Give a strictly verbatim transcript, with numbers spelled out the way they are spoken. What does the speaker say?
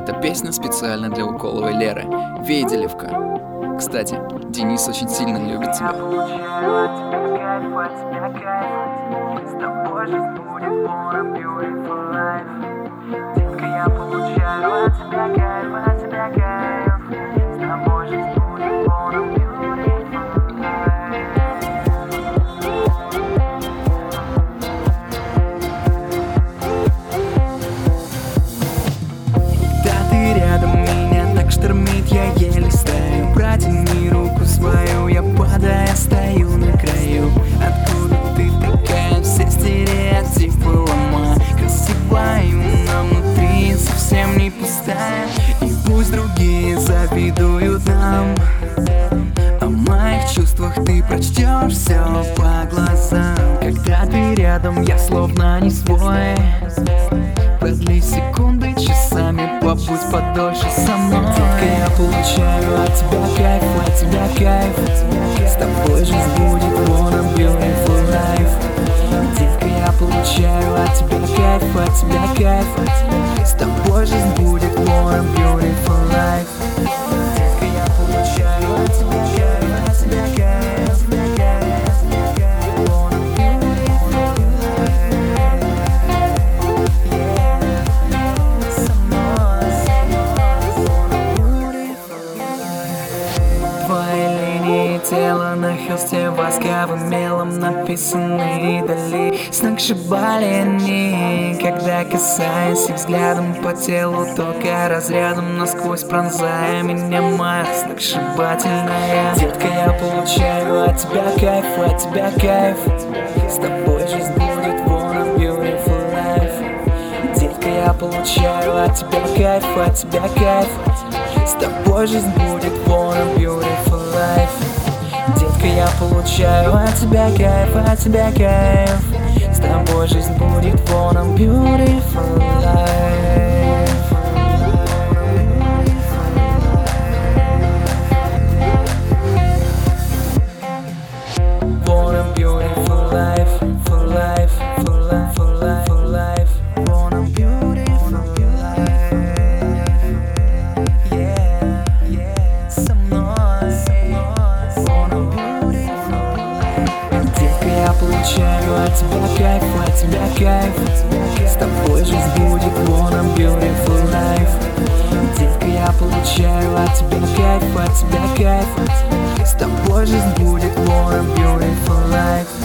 Эта песня специально для Уколовой Леры, Вейделевка. Кстати, Денис очень сильно любит тебя. Я еле стою, протяни руку свою, я падаю, стою на краю. Откуда ты такая, все стереотипы ломаю. Красивая, но внутри совсем не пустая. И пусть другие завидуют нам, о моих чувствах ты прочтешь все по глазам. Когда ты рядом, я словно не свой. Продли секунды часами, побудь подольше со мной. Детка, я получаю от тебя кайф, от тебя кайф. С тобой жизнь будет one a beautiful life. Детка, я получаю от тебя кайф, от тебя кайф. С тобой жизнь будет one a beautiful life. Детка, я получаю от тебя кайф, от тебя кайф. Тело на холсте восковым мелом написаны дали. Сногсшибали они, когда касаясь их взглядом по телу, только разрядом насквозь пронзая меня моя сногсшибательная. Детка, я получаю от тебя кайф, от тебя кайф. С тобой жизнь будет one a beautiful life. Детка, я получаю от тебя кайф, от тебя кайф. С тобой жизнь будет one a beautiful life. Детка, я получаю от тебя кайф, от тебя кайф. С тобой жизнь будет one a beautiful life. One a beautiful life, full life, full life, full life, full life. One a beautiful life. Yeah, yeah, со мной. Я получаю от тебя кайф, от тебя кайф. С тобой жизнь будет one a beautiful life. Детка, я получаю от тебя кайф, от тебя кайф. С тобой жизнь будет one a beautiful life.